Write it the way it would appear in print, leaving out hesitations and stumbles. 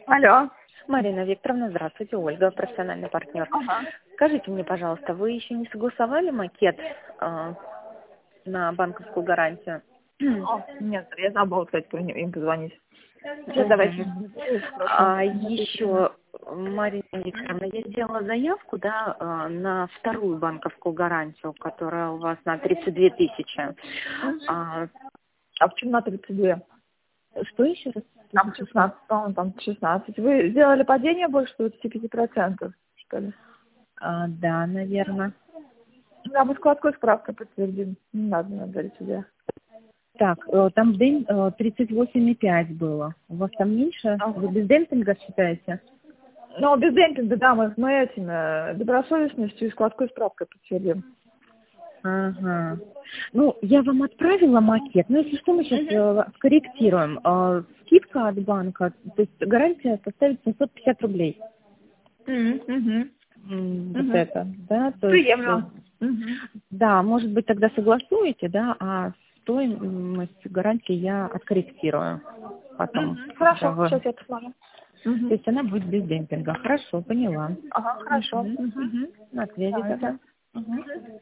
Алло. Марина Викторовна, здравствуйте, Ольга, профессиональный партнер. Ага. Скажите мне, пожалуйста, вы еще не согласовали макет на банковскую гарантию? Нет, я забыла, кстати, им позвонить. Сейчас давайте. Еще, Марина Викторовна, я сделала заявку, на вторую банковскую гарантию, которая у вас на 32 тысячи. А почему на 32? Что еще раз? Там 16, по-моему, там 16. Вы сделали падение больше 25%, что ли? Да, наверное. Да, мы складской справкой подтвердим. Не надо говорить сюда. Так, там в день 38,5 было. У вас там меньше? Вы без демпинга считаете? Ну, без демпинга, да, мы этим добросовестностью и складской справкой подтвердим. Ага. Ну, я вам отправила макет, но если что, мы сейчас скорректируем. Скидка от банка, то есть гарантия составит 750 рублей. Вот это, да, то есть, Приемлемо. да, может быть, тогда согласуете, да, а стоимость гарантии я откорректирую потом. Хорошо, Вы... сейчас я посмотрю. То есть она будет без демпинга. Хорошо, поняла. Ага, хорошо. На связи тогда.